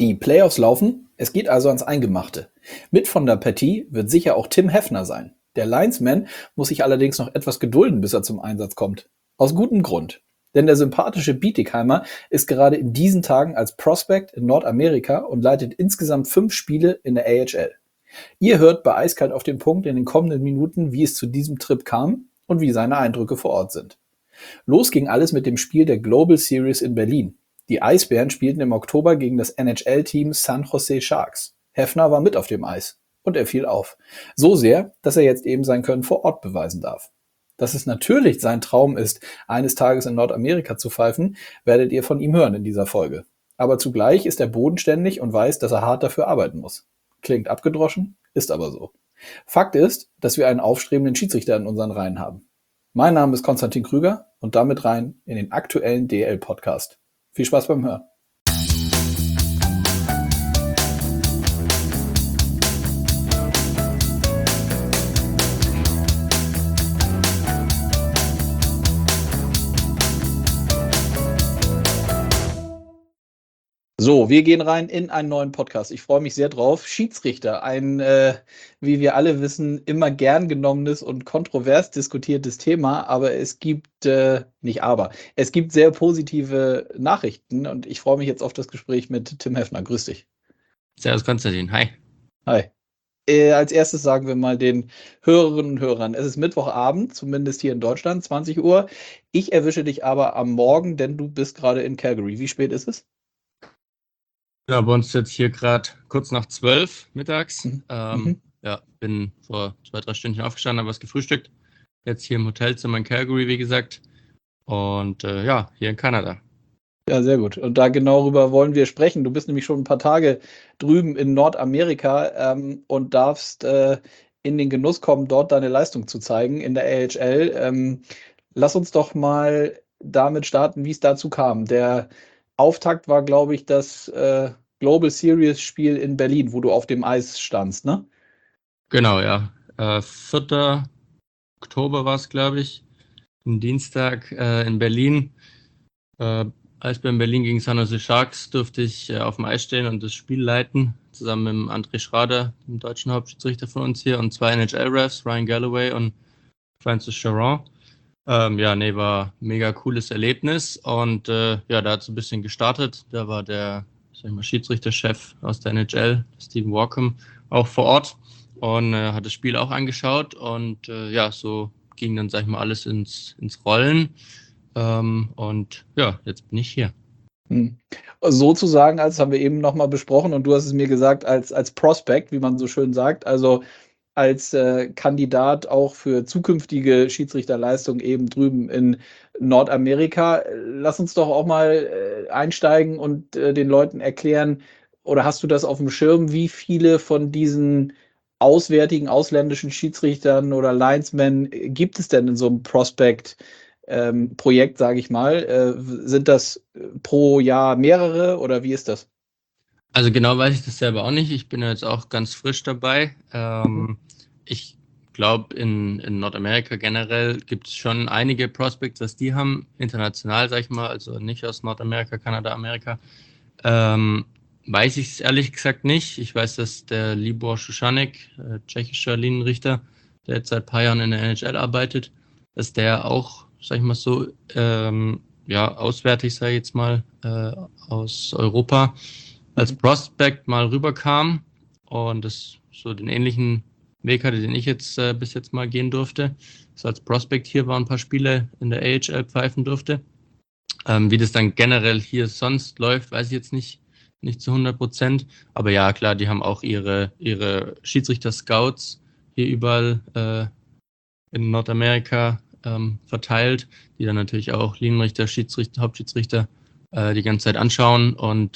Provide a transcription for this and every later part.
Die Playoffs laufen, es geht also ans Eingemachte. Mit von der Partie wird sicher auch Tim Heffner sein. Der Linesman muss sich allerdings noch etwas gedulden, bis er zum Einsatz kommt. Aus gutem Grund. Denn der sympathische Bietigheimer ist gerade in diesen Tagen als Prospect in Nordamerika und leitet insgesamt 5 Spiele in der AHL. Ihr hört bei Eiskalt auf den Punkt in den kommenden Minuten, wie es zu diesem Trip kam und wie seine Eindrücke vor Ort sind. Los ging alles mit dem Spiel der Global Series in Berlin. Die Eisbären spielten im Oktober gegen das NHL-Team San Jose Sharks. Heffner war mit auf dem Eis und er fiel auf. So sehr, dass er jetzt eben sein Können vor Ort beweisen darf. Dass es natürlich sein Traum ist, eines Tages in Nordamerika zu pfeifen, werdet ihr von ihm hören in dieser Folge. Aber zugleich ist er bodenständig und weiß, dass er hart dafür arbeiten muss. Klingt abgedroschen, ist aber so. Fakt ist, dass wir einen aufstrebenden Schiedsrichter in unseren Reihen haben. Mein Name ist Konstantin Krüger und damit rein in den aktuellen DL-Podcast. Viel Spaß beim Hören. So, wir gehen rein in einen neuen Podcast. Ich freue mich sehr drauf. Schiedsrichter, ein, wie wir alle wissen, immer gern genommenes und kontrovers diskutiertes Thema, aber es gibt, es gibt sehr positive Nachrichten und ich freue mich jetzt auf das Gespräch mit Tim Heffner. Grüß dich. Servus Konstantin, hi. Hi. Als erstes sagen wir mal den Hörerinnen und Hörern, es ist Mittwochabend, zumindest hier in Deutschland, 20 Uhr. Ich erwische dich aber am Morgen, denn du bist gerade in Calgary. Wie spät ist es? Ja, bei uns jetzt hier gerade kurz nach 12 mittags. Ja, bin vor 2-3 Stunden aufgestanden, habe was gefrühstückt. Jetzt hier im Hotelzimmer in Calgary, wie gesagt. Und ja, hier in Kanada. Ja, sehr gut. Und da genau darüber wollen wir sprechen. Du bist nämlich schon ein paar Tage drüben in Nordamerika und darfst in den Genuss kommen, dort deine Leistung zu zeigen in der AHL. Lass uns doch mal damit starten, wie es dazu kam. Der Auftakt war, glaube ich, das Global Series Spiel in Berlin, wo du auf dem Eis standst, ne? Genau, ja. 4. Oktober war es, glaube ich. Ein Dienstag in Berlin. Eisbären Berlin gegen San Jose Sharks durfte ich auf dem Eis stehen und das Spiel leiten, zusammen mit André Schrader, dem deutschen Hauptschiedsrichter von uns hier, und 2 NHL-Refs, Ryan Galloway und Francis Charon. War ein mega cooles Erlebnis und da hat es ein bisschen gestartet. Da war der Schiedsrichterchef aus der NHL, Stephen Walkham, auch vor Ort und hat das Spiel auch angeschaut und so ging dann, alles ins Rollen. Und ja, jetzt bin ich hier. Sozusagen, als haben wir eben nochmal besprochen und du hast es mir gesagt, als Prospect, wie man so schön sagt, also als Kandidat auch für zukünftige Schiedsrichterleistungen eben drüben in Nordamerika. Lass uns doch auch mal einsteigen und den Leuten erklären, oder hast du das auf dem Schirm, wie viele von diesen ausländischen Schiedsrichtern oder Linesmen gibt es denn in so einem Prospect-Projekt, sage ich mal? Sind das pro Jahr mehrere oder wie ist das? Also genau weiß ich das selber auch nicht. Ich bin ja jetzt auch ganz frisch dabei. Ich glaube, in Nordamerika generell gibt es schon einige Prospects, was die haben, international, sag ich mal, also nicht aus Nordamerika, Kanada, Amerika. Weiß ich es ehrlich gesagt nicht. Ich weiß, dass der Libor Šušanek, tschechischer Linienrichter, der jetzt seit ein paar Jahren in der NHL arbeitet, dass der auch, sag ich mal so, auswärtig, sage ich jetzt mal, aus Europa als Prospect mal rüberkam und das so den ähnlichen Weg hatte, den ich jetzt bis jetzt mal gehen durfte. So als Prospect hier war, ein paar Spiele in der AHL pfeifen durfte. Wie das dann generell hier sonst läuft, weiß ich jetzt nicht zu 100%. Aber ja, klar, die haben auch ihre Schiedsrichter-Scouts hier überall in Nordamerika verteilt, die dann natürlich auch Linienrichter, Schiedsrichter, Hauptschiedsrichter die ganze Zeit anschauen und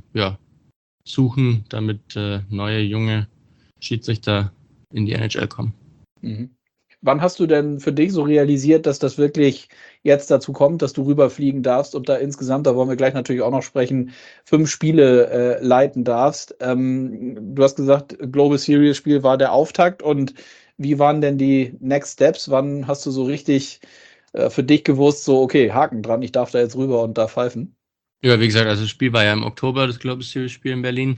suchen, damit neue, junge Schiedsrichter in die NHL kommen. Wann hast du denn für dich so realisiert, dass das wirklich jetzt dazu kommt, dass du rüberfliegen darfst und da insgesamt, da wollen wir gleich natürlich auch noch sprechen, 5 Spiele leiten darfst? Du hast gesagt, Global Series Spiel war der Auftakt und wie waren denn die Next Steps? Wann hast du so richtig für dich gewusst, so okay, Haken dran, ich darf da jetzt rüber und da pfeifen? Ja, wie gesagt, also das Spiel war ja im Oktober, das Global Series Spiel in Berlin.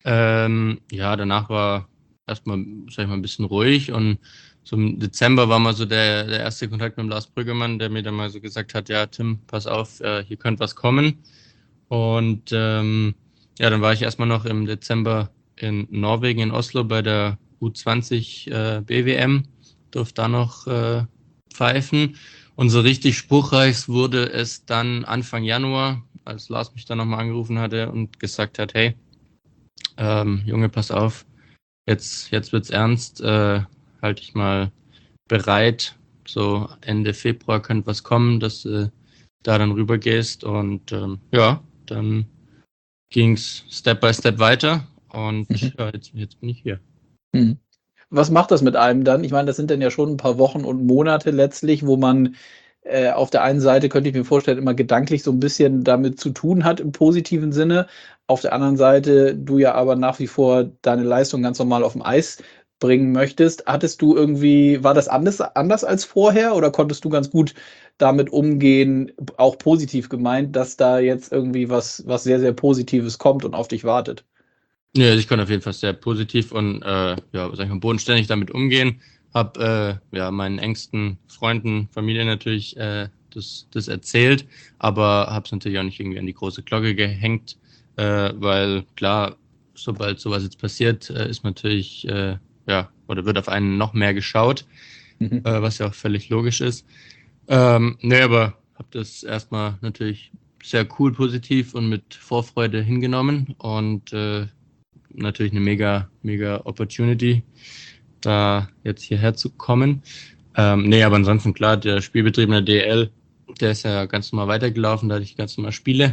Ja, danach war erstmal, sag ich mal, ein bisschen ruhig und so im Dezember war mal so der erste Kontakt mit dem Lars Brüggemann, der mir dann mal so gesagt hat, ja, Tim, pass auf, hier könnte was kommen. Und ja, dann war ich erstmal noch im Dezember in Norwegen, in Oslo bei der U20 BWM, durfte da noch pfeifen. Und so richtig spruchreich wurde es dann Anfang Januar, als Lars mich dann nochmal angerufen hatte und gesagt hat, hey, Junge, pass auf, jetzt wird's ernst, halt dich mal bereit. So Ende Februar könnte was kommen, dass du da dann rüber gehst. Und ja, dann ging's Step by Step weiter. Und ja, jetzt bin ich hier. Mhm. Was macht das mit einem dann? Ich meine, das sind dann ja schon ein paar Wochen und Monate letztlich, wo man auf der einen Seite, könnte ich mir vorstellen, immer gedanklich so ein bisschen damit zu tun hat im positiven Sinne. Auf der anderen Seite du ja aber nach wie vor deine Leistung ganz normal auf dem Eis bringen möchtest. Hattest du irgendwie, war das anders als vorher oder konntest du ganz gut damit umgehen, auch positiv gemeint, dass da jetzt irgendwie was sehr, sehr Positives kommt und auf dich wartet? Ja, also ich konnte auf jeden Fall sehr positiv und ja, sag ich mal, bodenständig damit umgehen. Hab ja meinen engsten Freunden, Familie natürlich das erzählt, aber habe es natürlich auch nicht irgendwie an die große Glocke gehängt, weil klar, sobald sowas jetzt passiert, ist natürlich ja, oder wird auf einen noch mehr geschaut, Mhm. was ja auch völlig logisch ist. Nee, aber habe das erstmal natürlich sehr cool positiv und mit Vorfreude hingenommen und natürlich eine mega Opportunity, da jetzt hierher zu kommen. Nee, aber ansonsten klar, der Spielbetrieb in der DL, der ist ja ganz normal weitergelaufen, da hatte ich ganz normal Spiele.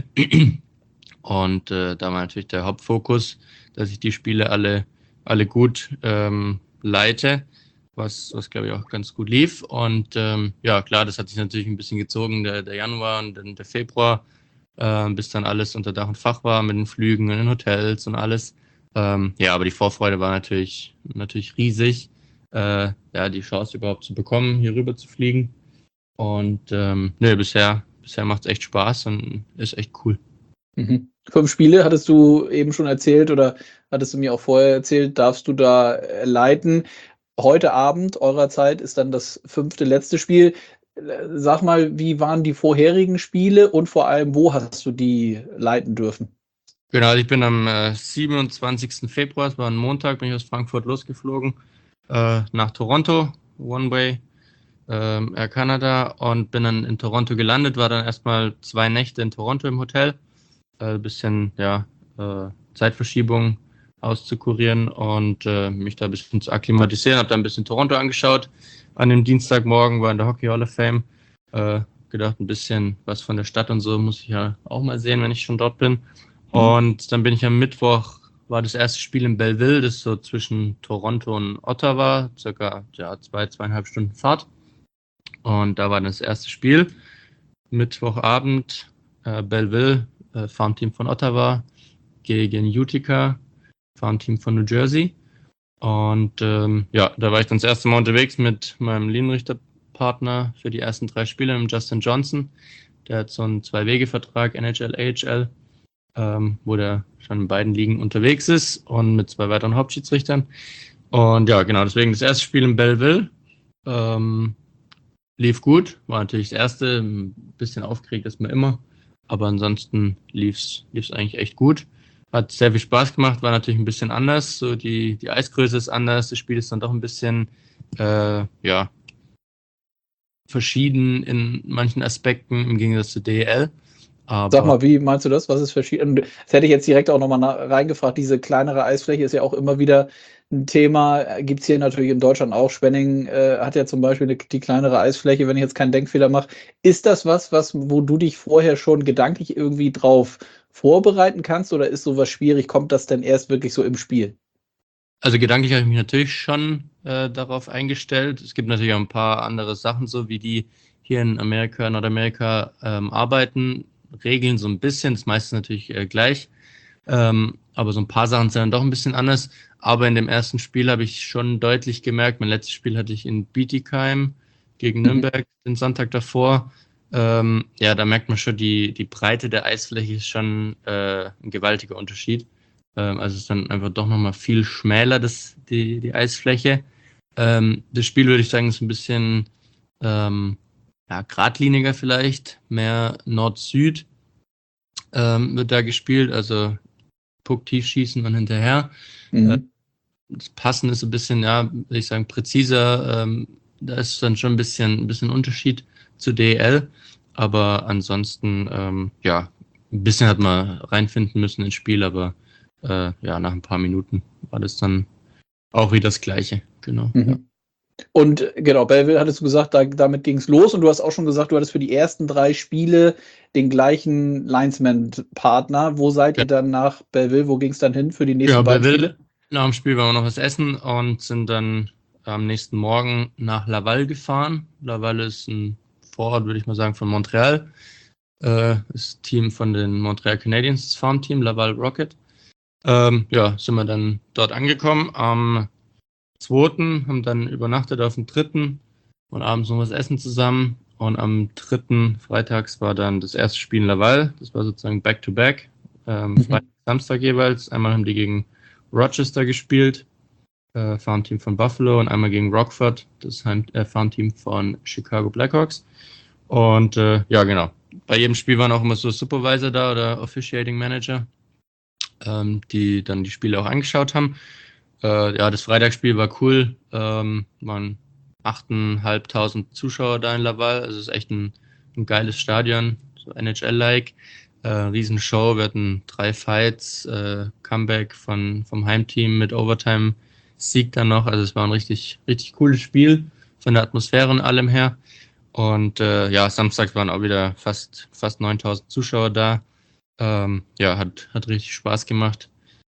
Und da war natürlich der Hauptfokus, dass ich die Spiele alle gut leite, was glaube ich auch ganz gut lief. Und ja, klar, das hat sich natürlich ein bisschen gezogen, der Januar und dann der Februar, bis dann alles unter Dach und Fach war mit den Flügen und den Hotels und alles. Ja, aber die Vorfreude war natürlich riesig, ja, die Chance überhaupt zu bekommen, hier rüber zu fliegen. Und nö, bisher macht es echt Spaß und ist echt cool. Mhm. 5 Spiele hattest du eben schon erzählt oder hattest du mir auch vorher erzählt, darfst du da leiten. Heute Abend eurer Zeit ist dann das 5. letzte Spiel. Sag mal, wie waren die vorherigen Spiele und vor allem, wo hast du die leiten dürfen? Genau, also ich bin am 27. Februar, es war ein Montag, bin ich aus Frankfurt losgeflogen nach Toronto, One Way, Air Canada und bin dann in Toronto gelandet, war dann erstmal 2 Nächte in Toronto im Hotel, bisschen ja, Zeitverschiebung auszukurieren und mich da ein bisschen zu akklimatisieren, habe dann ein bisschen Toronto angeschaut. An dem Dienstagmorgen war in der Hockey Hall of Fame, gedacht, ein bisschen was von der Stadt und so muss ich ja auch mal sehen, wenn ich schon dort bin. Mhm. Und dann bin ich am Mittwoch, war das erste Spiel in Belleville, das ist so zwischen Toronto und Ottawa, circa ja, 2,5 Stunden Fahrt. Und da war das erste Spiel. Mittwochabend, Belleville, Farmteam von Ottawa gegen Utica, Farmteam von New Jersey. Und ja, da war ich dann das erste Mal unterwegs mit meinem Linienrichterpartner für die ersten 3 Spiele, mit Justin Johnson. Der hat so einen 2-Wege-Vertrag, NHL, AHL, wo der schon in beiden Ligen unterwegs ist und mit 2 weiteren Hauptschiedsrichtern. Und ja, genau, deswegen das erste Spiel in Belleville. Ähm, lief gut, war natürlich das erste, ein bisschen aufgeregt ist man immer, aber ansonsten lief's eigentlich echt gut. Hat sehr viel Spaß gemacht, war natürlich ein bisschen anders, so die Eisgröße ist anders, das Spiel ist dann doch ein bisschen, ja, verschieden in manchen Aspekten im Gegensatz zu DEL, Sag aber mal, wie meinst du das? Was ist verschieden? Das hätte ich jetzt direkt auch nochmal reingefragt. Diese kleinere Eisfläche ist ja auch immer wieder ein Thema. Gibt es hier natürlich in Deutschland auch. Schwenning hat ja zum Beispiel die kleinere Eisfläche, wenn ich jetzt keinen Denkfehler mache. Ist das wo du dich vorher schon gedanklich irgendwie drauf vorbereiten kannst oder ist sowas schwierig? Kommt das denn erst wirklich so im Spiel? also gedanklich habe ich mich natürlich schon darauf eingestellt. Es gibt natürlich auch ein paar andere Sachen, so wie die hier in Amerika, Nordamerika arbeiten, regeln so ein bisschen, das meiste ist natürlich gleich, aber so ein paar Sachen sind dann doch ein bisschen anders. Aber in dem ersten Spiel habe ich schon deutlich gemerkt, mein letztes Spiel hatte ich in Bietigheim gegen Mhm. Nürnberg den Sonntag davor. Ja, da merkt man schon, die Breite der Eisfläche ist schon ein gewaltiger Unterschied. Also es ist dann einfach doch nochmal viel schmäler, die Eisfläche. Das Spiel würde ich sagen, ist ein bisschen geradliniger vielleicht, mehr Nord-Süd wird da gespielt, also Puck tief schießen und hinterher. Das Passen ist ein bisschen, würde ich sagen, präziser. Da ist dann schon ein bisschen Unterschied zu DEL, aber ansonsten, ein bisschen hat man reinfinden müssen ins Spiel, aber nach ein paar Minuten war das dann auch wieder das Gleiche, genau. Ja. Und genau, Belleville hattest du gesagt, damit ging es los und du hast auch schon gesagt, du hattest für die ersten 3 Spiele den gleichen Linesman-Partner. Wo seid ihr dann nach Belleville? Wo ging es dann hin für die nächsten beiden Spiele? Nach dem Spiel waren wir noch was essen und sind dann am nächsten Morgen nach Laval gefahren. Laval ist ein Vorort, würde ich mal sagen, von Montreal. Das Team von den Montreal Canadiens, das Farmteam, Laval Rocket. Sind wir dann dort angekommen. Am 2. haben dann übernachtet auf dem 3. und abends noch was essen zusammen. Und am 3. freitags war dann das erste Spiel in Laval. Das war sozusagen Back-to-Back. Freitag, Samstag jeweils. Einmal haben die gegen Rochester gespielt, Farmteam von Buffalo, und einmal gegen Rockford, das Farmteam von Chicago Blackhawks. Und genau. Bei jedem Spiel waren auch immer so Supervisor da oder Officiating Manager, die dann die Spiele auch angeschaut haben. Das Freitagsspiel war cool. Waren 8.500 Zuschauer da in Laval. Also es ist echt ein geiles Stadion, so NHL-like. Riesenshow. Wir hatten 3 Fights, Comeback vom Heimteam mit Overtime-Sieg dann noch. Also es war ein richtig, richtig cooles Spiel von der Atmosphäre und allem her. Und samstags waren auch wieder fast 9.000 Zuschauer da. Hat richtig Spaß gemacht.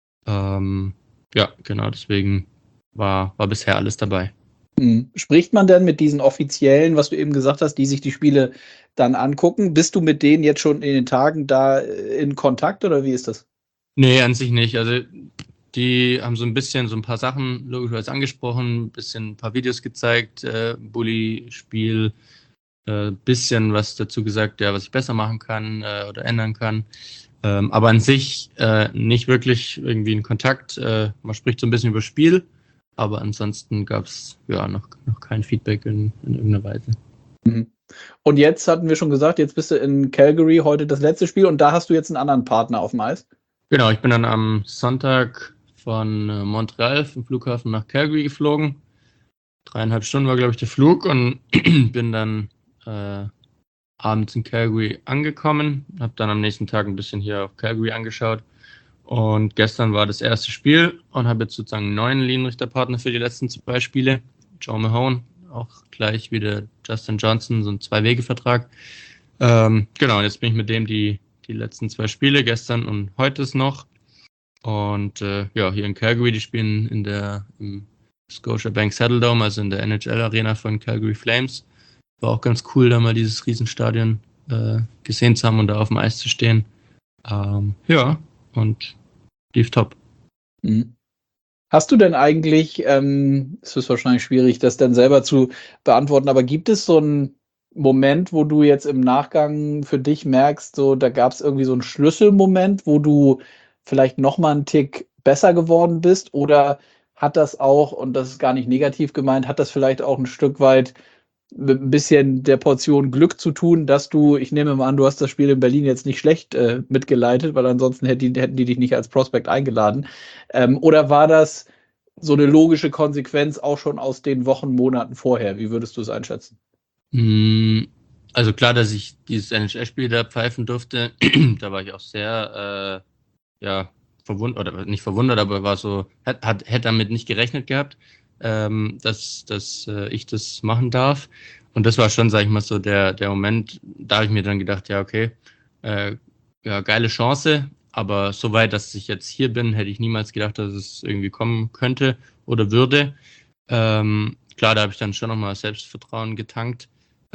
Genau, deswegen war bisher alles dabei. Spricht man denn mit diesen Offiziellen, was du eben gesagt hast, die sich die Spiele dann angucken? Bist du mit denen jetzt schon in den Tagen da in Kontakt oder wie ist das? Nee, an sich nicht. Also die haben so ein paar Sachen logischerweise angesprochen, ein paar Videos gezeigt, Bully-Spiel, bisschen was dazu gesagt, was ich besser machen kann oder ändern kann. Aber an sich nicht wirklich irgendwie in Kontakt. Man spricht so ein bisschen über Spiel, aber ansonsten gab es noch kein Feedback in irgendeiner Weise. Und jetzt hatten wir schon gesagt, jetzt bist du in Calgary, heute das letzte Spiel, und da hast du jetzt einen anderen Partner auf dem Eis? Genau, ich bin dann am Sonntag von Montreal vom Flughafen nach Calgary geflogen. 3,5 Stunden war, glaube ich, der Flug, und bin dann abends in Calgary angekommen. Habe dann am nächsten Tag ein bisschen hier auf Calgary angeschaut. Und gestern war das erste Spiel und habe jetzt sozusagen einen neuen Linienrichterpartner für die letzten 2 Spiele. Joe Mahone, auch gleich wie der Justin Johnson, so ein 2-Wege-Vertrag. Genau, jetzt bin ich mit dem die letzten 2 Spiele, gestern und heute ist noch. Und hier in Calgary, die spielen im Scotiabank Saddledome, also in der NHL-Arena von Calgary Flames. War auch ganz cool, da mal dieses Riesenstadion gesehen zu haben und da auf dem Eis zu stehen. Und lief top. Hast du denn eigentlich, es ist wahrscheinlich schwierig, das dann selber zu beantworten, aber gibt es so einen Moment, wo du jetzt im Nachgang für dich merkst, so da gab es irgendwie so einen Schlüsselmoment, wo du vielleicht nochmal einen Tick besser geworden bist, oder hat das auch, und das ist gar nicht negativ gemeint, hat das vielleicht auch ein Stück weit mit ein bisschen der Portion Glück zu tun, dass ich nehme mal an, du hast das Spiel in Berlin jetzt nicht schlecht mitgeleitet, weil ansonsten hätten die dich nicht als Prospect eingeladen. Oder war das so eine logische Konsequenz auch schon aus den Wochen, Monaten vorher? Wie würdest du es einschätzen? Also klar, dass ich dieses NHL-Spiel da pfeifen durfte, da war ich auch sehr verwundert, oder nicht verwundert, aber war so, hätte damit nicht gerechnet gehabt, dass ich das machen darf. Und das war schon, sag ich mal, so der Moment, da habe ich mir dann gedacht, ja, okay, geile Chance, aber so weit, dass ich jetzt hier bin, hätte ich niemals gedacht, dass es irgendwie kommen könnte oder würde. Klar, da habe ich dann schon nochmal Selbstvertrauen getankt.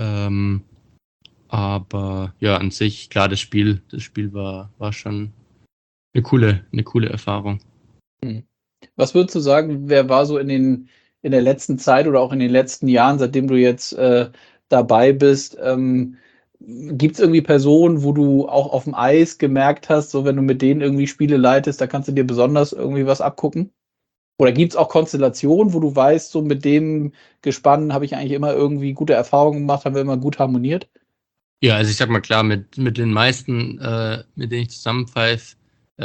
Aber ja, an sich, klar, das Spiel war schon eine coole Erfahrung. Was würdest du sagen, wer war so in der letzten Zeit oder auch in den letzten Jahren, seitdem du jetzt dabei bist, Gibt es irgendwie Personen, wo du auch auf dem Eis gemerkt hast, so wenn du mit denen irgendwie Spiele leitest, da kannst du dir besonders irgendwie was abgucken? Oder gibt es auch Konstellationen, wo du weißt, so mit dem Gespann habe ich eigentlich immer irgendwie gute Erfahrungen gemacht, haben wir immer gut harmoniert? Ja, also ich sag mal klar, mit den meisten, mit denen ich zusammenpfeife,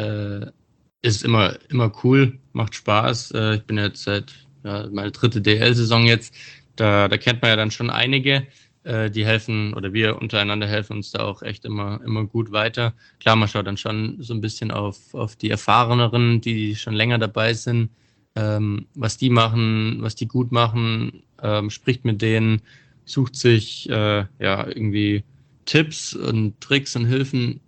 ist immer cool, macht Spaß. Ich bin jetzt seit meine dritte DL-Saison jetzt. Da kennt man ja dann schon einige. Die helfen oder wir untereinander helfen uns da auch echt immer gut weiter. Klar, man schaut dann schon so ein bisschen auf die Erfahreneren, die schon länger dabei sind, was die machen, was die gut machen, spricht mit denen, sucht sich irgendwie Tipps und Tricks und Hilfen,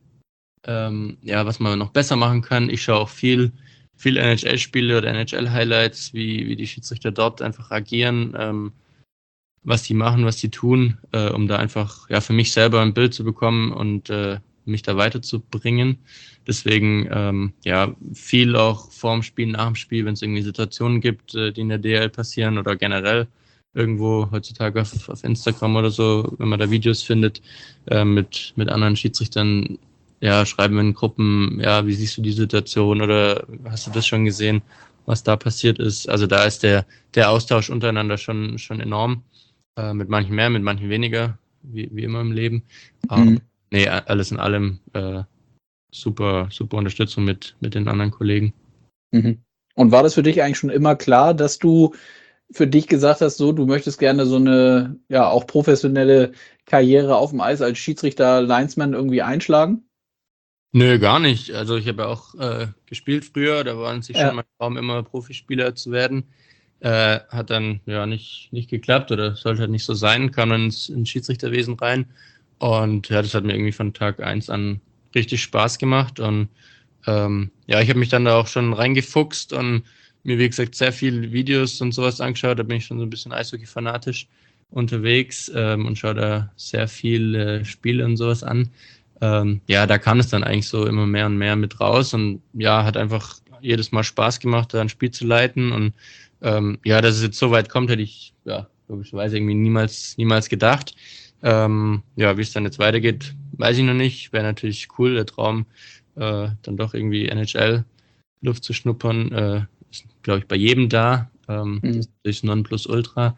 was man noch besser machen kann. Ich schaue auch viel NHL-Spiele oder NHL-Highlights, wie die Schiedsrichter dort einfach agieren, was die machen, was die tun, um da einfach für mich selber ein Bild zu bekommen und mich da weiterzubringen. Deswegen viel auch vorm Spiel, nach dem Spiel, wenn es irgendwie Situationen gibt, die in der DL passieren oder generell irgendwo heutzutage auf Instagram oder so, wenn man da Videos findet mit anderen Schiedsrichtern, schreiben wir in Gruppen, wie siehst du die Situation oder hast du das schon gesehen, was da passiert ist? Also da ist der Austausch untereinander schon enorm. Mit manchen mehr, mit manchen weniger, wie immer im Leben. Nee, alles in allem super Unterstützung mit den anderen Kollegen. Mhm. Und war das für dich eigentlich schon immer klar, dass du für dich gesagt hast, so, du möchtest gerne so eine, auch professionelle Karriere auf dem Eis als Schiedsrichter, Linesman irgendwie einschlagen? Nö, gar nicht. Also ich habe ja auch gespielt früher, da war an sich schon Ja. mein Traum, immer Profispieler zu werden. Hat dann nicht geklappt oder sollte halt nicht so sein, kam dann ins Schiedsrichterwesen rein und das hat mir irgendwie von Tag 1 an richtig Spaß gemacht und ich habe mich dann da auch schon reingefuchst und mir, wie gesagt, sehr viele Videos und sowas angeschaut, da bin ich schon so ein bisschen Eishockey-fanatisch unterwegs und schaue da sehr viel Spiele und sowas an. Da kam es dann eigentlich so immer mehr und mehr mit raus und hat einfach jedes Mal Spaß gemacht, da ein Spiel zu leiten und dass es jetzt so weit kommt, hätte ich logischerweise irgendwie niemals gedacht. Wie es dann jetzt weitergeht, weiß ich noch nicht. Wäre natürlich cool, der Traum, dann doch irgendwie NHL-Luft zu schnuppern, ist, glaube ich, bei jedem da. Das ist natürlich Nonplusultra.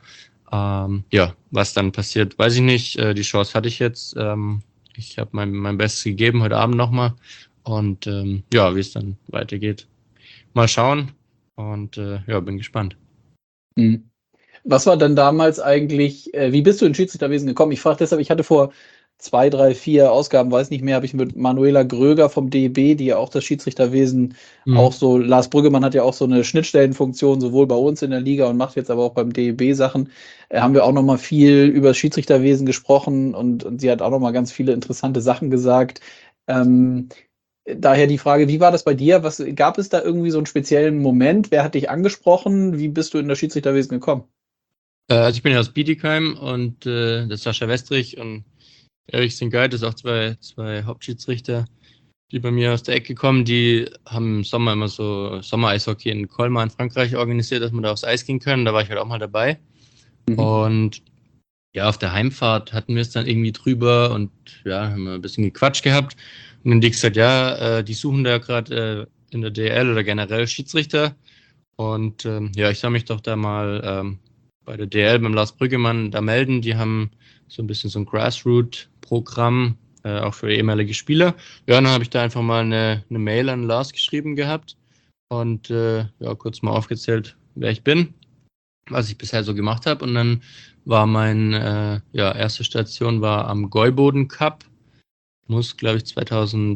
Was dann passiert, weiß ich nicht. Die Chance hatte ich jetzt. Ich habe mein Bestes gegeben heute Abend nochmal. Und wie es dann weitergeht, mal schauen. Und bin gespannt. Mhm. Was war denn damals eigentlich, wie bist du ins Schiedsrichterwesen gekommen? Ich frage deshalb, ich hatte vor 2, 3, 4 Ausgaben, weiß nicht mehr, habe ich mit Manuela Gröger vom DEB, die ja auch das Schiedsrichterwesen auch so, Lars Brüggemann hat ja auch so eine Schnittstellenfunktion, sowohl bei uns in der Liga und macht jetzt aber auch beim DEB Sachen, haben wir auch nochmal viel über das Schiedsrichterwesen gesprochen und sie hat auch nochmal ganz viele interessante Sachen gesagt. Daher die Frage, wie war das bei dir? Gab es da irgendwie so einen speziellen Moment? Wer hat dich angesprochen? Wie bist du in das Schiedsrichterwesen gekommen? Also ich bin ja aus Bietigheim und der Sascha Westrich und Erich Singeit, das sind auch zwei Hauptschiedsrichter, die bei mir aus der Ecke kommen. Die haben im Sommer immer so Sommer-Eishockey in Colmar in Frankreich organisiert, dass man da aufs Eis gehen können. Da war ich halt auch mal dabei. Und auf der Heimfahrt hatten wir es dann irgendwie drüber und haben wir ein bisschen gequatscht gehabt. Und dann haben die gesagt, die suchen da gerade in der DL oder generell Schiedsrichter. Und ich soll mich doch da mal bei der DL beim Lars Brüggemann da melden. Die haben so ein bisschen so ein Grassroot-Programm, auch für ehemalige Spieler. Ja, dann habe ich da einfach mal eine Mail an Lars geschrieben gehabt und kurz mal aufgezählt, wer ich bin, was ich bisher so gemacht habe. Und dann war meine erste Station war am Gäuboden Cup. Muss, glaube ich, 2018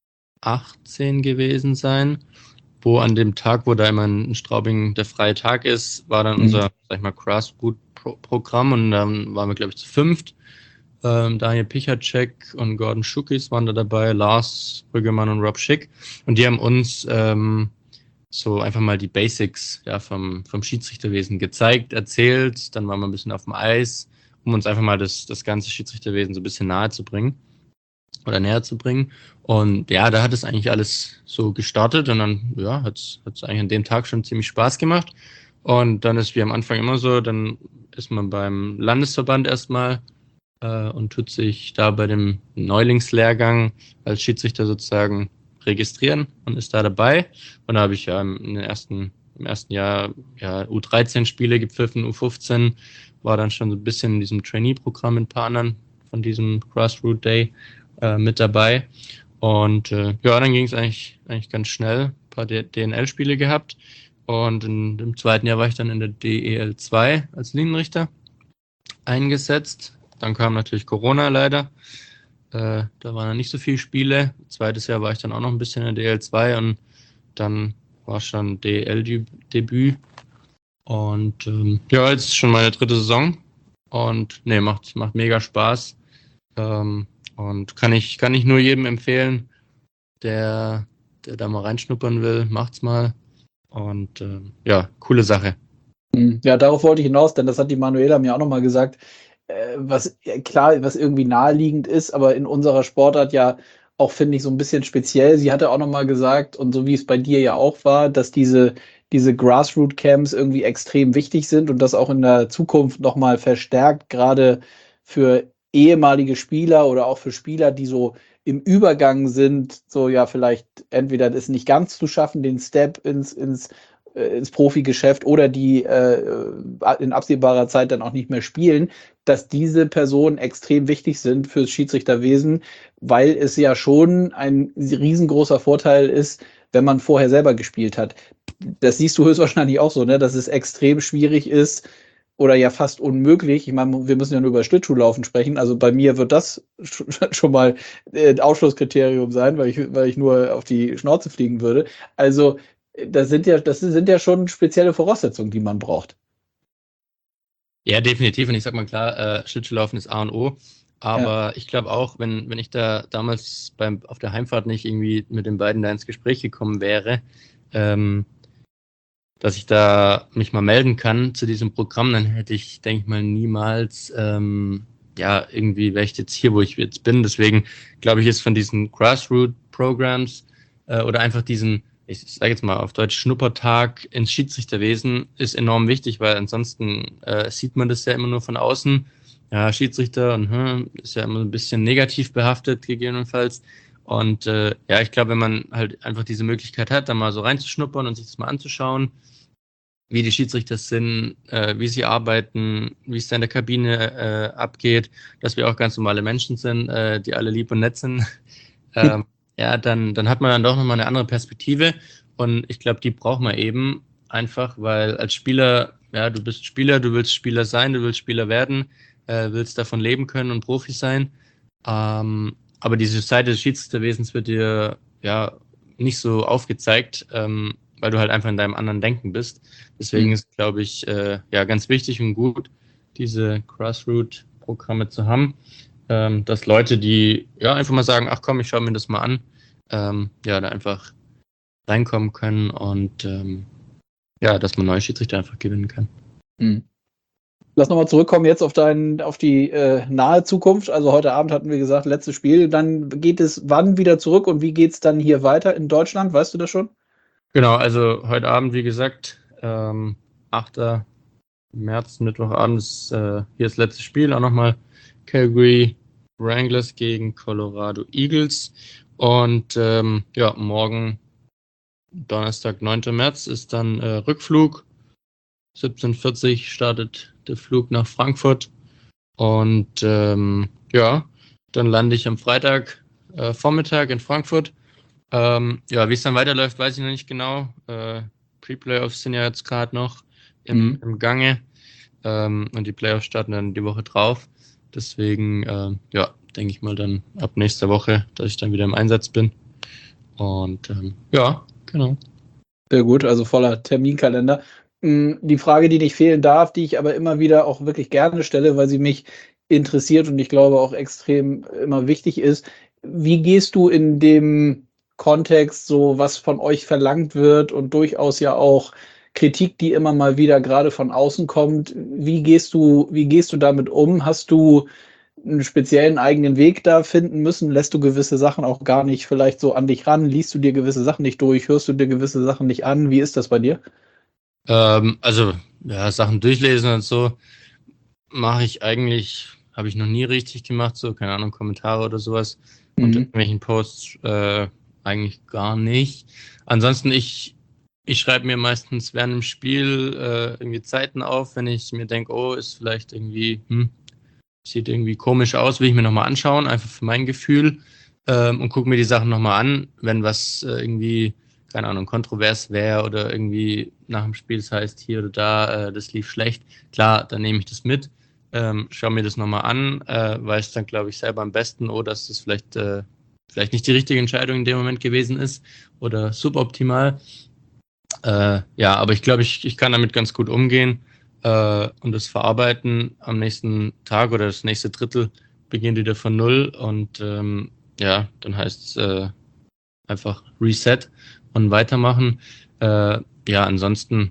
gewesen sein, wo an dem Tag, wo da immer in Straubing der freie Tag ist, war dann unser, sag ich mal, Grassroot-Programm und dann waren wir, glaube ich, zu 5. Daniel Pichacek und Gordon Schukis waren da dabei, Lars Brüggemann und Rob Schick und die haben uns so einfach mal die Basics vom Schiedsrichterwesen gezeigt, erzählt, dann waren wir ein bisschen auf dem Eis, um uns einfach mal das ganze Schiedsrichterwesen so ein bisschen näher zu bringen. Und da hat es eigentlich alles so gestartet und dann hat es eigentlich an dem Tag schon ziemlich Spaß gemacht. Und dann ist wie am Anfang immer so, dann ist man beim Landesverband erstmal und tut sich da bei dem Neulingslehrgang als Schiedsrichter sozusagen registrieren und ist da dabei. Und da habe ich ja im ersten Jahr U13-Spiele gepfiffen, U15, war dann schon so ein bisschen in diesem Trainee-Programm mit ein paar anderen von diesem Grassroot Day mit dabei. Und dann ging es eigentlich ganz schnell, ein paar DNL-Spiele gehabt. Und im zweiten Jahr war ich dann in der DEL 2 als Linienrichter eingesetzt. Dann kam natürlich Corona leider. Da waren dann nicht so viele Spiele. Zweites Jahr war ich dann auch noch ein bisschen in der DEL 2 und dann war schon DEL-Debüt. Und jetzt ist schon meine 3. Saison. Und macht mega Spaß. Und kann ich nur jedem empfehlen, der da mal reinschnuppern will, macht's mal. Und coole Sache. Ja, darauf wollte ich hinaus, denn das hat die Manuela mir auch nochmal gesagt, was irgendwie naheliegend ist, aber in unserer Sportart ja auch, finde ich, so ein bisschen speziell. Sie hatte auch nochmal gesagt, und so wie es bei dir ja auch war, dass diese Grassroot-Camps irgendwie extrem wichtig sind und das auch in der Zukunft nochmal verstärkt, gerade für ehemalige Spieler oder auch für Spieler, die so im Übergang sind, so ja, vielleicht entweder das nicht ganz zu schaffen, den Step ins Profigeschäft oder die in absehbarer Zeit dann auch nicht mehr spielen, dass diese Personen extrem wichtig sind fürs Schiedsrichterwesen, weil es ja schon ein riesengroßer Vorteil ist, wenn man vorher selber gespielt hat. Das siehst du höchstwahrscheinlich auch so, ne? Dass es extrem schwierig ist oder ja fast unmöglich. Ich meine, wir müssen ja nur über Schlittschuhlaufen sprechen. Also bei mir wird das schon mal ein Ausschlusskriterium sein, weil ich nur auf die Schnauze fliegen würde. Also das sind ja schon spezielle Voraussetzungen, die man braucht. Ja, definitiv. Und ich sag mal klar, Schlittschuhlaufen ist A und O. Aber ich glaube auch, wenn ich da damals auf der Heimfahrt nicht irgendwie mit den beiden da ins Gespräch gekommen wäre, dass ich da mich mal melden kann zu diesem Programm, dann hätte ich, denke ich mal, niemals irgendwie wäre ich jetzt hier, wo ich jetzt bin. Deswegen glaube ich, ist von diesen Grassroot-Programs oder einfach diesen, ich sage jetzt mal auf Deutsch, Schnuppertag ins Schiedsrichterwesen ist enorm wichtig, weil ansonsten sieht man das ja immer nur von außen. Ja, Schiedsrichter und ist ja immer ein bisschen negativ behaftet gegebenenfalls. Und ich glaube, wenn man halt einfach diese Möglichkeit hat, da mal so reinzuschnuppern und sich das mal anzuschauen, wie die Schiedsrichter sind, wie sie arbeiten, wie es da in der Kabine abgeht, dass wir auch ganz normale Menschen sind, die alle lieb und nett sind, dann hat man dann doch nochmal eine andere Perspektive. Und ich glaube, die braucht man eben einfach, weil als Spieler, du bist Spieler, du willst Spieler sein, du willst Spieler werden, willst davon leben können und Profi sein. Aber diese Seite des Schiedsrichterwesens wird dir nicht so aufgezeigt, weil du halt einfach in deinem anderen Denken bist. Deswegen ist, glaube ich, ganz wichtig und gut, diese Grassroot-Programme zu haben, dass Leute, die einfach mal sagen, ach komm, ich schaue mir das mal an, da einfach reinkommen können und dass man neue Schiedsrichter einfach gewinnen kann. Lass nochmal zurückkommen jetzt auf die nahe Zukunft. Also heute Abend hatten wir gesagt, letztes Spiel. Dann geht es wann wieder zurück und wie geht es dann hier weiter in Deutschland? Weißt du das schon? Genau, also heute Abend, wie gesagt, 8. März, Mittwochabend ist hier das letzte Spiel. Auch nochmal Calgary Wranglers gegen Colorado Eagles. Und morgen, Donnerstag, 9. März, ist dann Rückflug. 17:40 startet der Flug nach Frankfurt. Und dann lande ich am Freitag Vormittag in Frankfurt. Wie es dann weiterläuft, weiß ich noch nicht genau. Pre-Playoffs sind ja jetzt gerade noch im Gange. Und die Playoffs starten dann die Woche drauf. Deswegen, denke ich mal dann ab nächster Woche, dass ich dann wieder im Einsatz bin. Und genau. Sehr gut, also voller Terminkalender. Die Frage, die nicht fehlen darf, die ich aber immer wieder auch wirklich gerne stelle, weil sie mich interessiert und ich glaube auch extrem immer wichtig ist. Wie gehst du in dem Kontext, so was von euch verlangt wird und durchaus ja auch Kritik, die immer mal wieder gerade von außen kommt, wie gehst du damit um? Hast du einen speziellen eigenen Weg da finden müssen? Lässt du gewisse Sachen auch gar nicht vielleicht so an dich ran? Liest du dir gewisse Sachen nicht durch? Hörst du dir gewisse Sachen nicht an? Wie ist das bei dir? Sachen durchlesen und so mache ich eigentlich habe ich noch nie richtig gemacht, so, keine Ahnung, Kommentare oder sowas unter irgendwelchen Posts eigentlich gar nicht. Ansonsten, ich schreibe mir meistens während dem Spiel irgendwie Zeiten auf, wenn ich mir denke, oh, ist vielleicht irgendwie, sieht irgendwie komisch aus, will ich mir nochmal anschauen, einfach für mein Gefühl, und gucke mir die Sachen nochmal an, wenn was irgendwie, keine Ahnung, kontrovers wäre oder irgendwie nach dem Spiel es heißt, hier oder da, das lief schlecht. Klar, dann nehme ich das mit, schaue mir das nochmal an, weiß dann, glaube ich, selber am besten, oh, dass das vielleicht nicht die richtige Entscheidung in dem Moment gewesen ist oder suboptimal. Ja, aber ich glaube, ich kann damit ganz gut umgehen und das verarbeiten. Am nächsten Tag oder das nächste Drittel beginnt wieder von Null und ja, dann heißt es einfach Reset und weitermachen. Ja, ansonsten,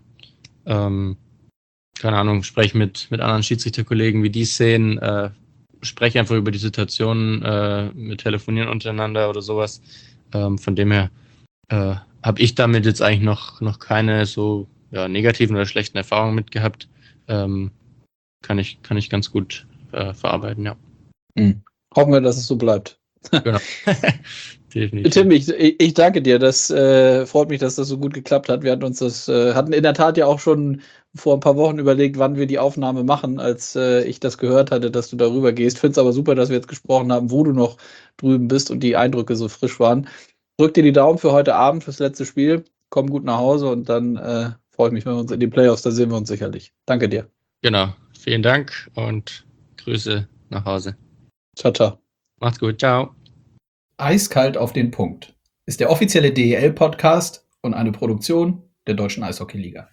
keine Ahnung, spreche mit anderen Schiedsrichterkollegen, wie die es sehen, spreche einfach über die Situation, mit Telefonieren untereinander oder sowas. Von dem her habe ich damit jetzt eigentlich noch keine so negativen oder schlechten Erfahrungen mit gehabt. Kann ich ganz gut verarbeiten, ja. Hoffen wir, dass es so bleibt. Genau. Definitiv. Tim, ich danke dir. Das freut mich, dass das so gut geklappt hat. Wir hatten in der Tat ja auch schon vor ein paar Wochen überlegt, wann wir die Aufnahme machen, als ich das gehört hatte, dass du darüber gehst. Finde es aber super, dass wir jetzt gesprochen haben, wo du noch drüben bist und die Eindrücke so frisch waren. Drück dir die Daumen für heute Abend, fürs letzte Spiel. Komm gut nach Hause und dann freue ich mich, wenn wir uns in die Playoffs, da sehen wir uns sicherlich. Danke dir. Genau. Vielen Dank und Grüße nach Hause. Ciao, ciao. Macht's gut. Ciao. Eiskalt auf den Punkt ist der offizielle DEL-Podcast und eine Produktion der Deutschen Eishockey-Liga.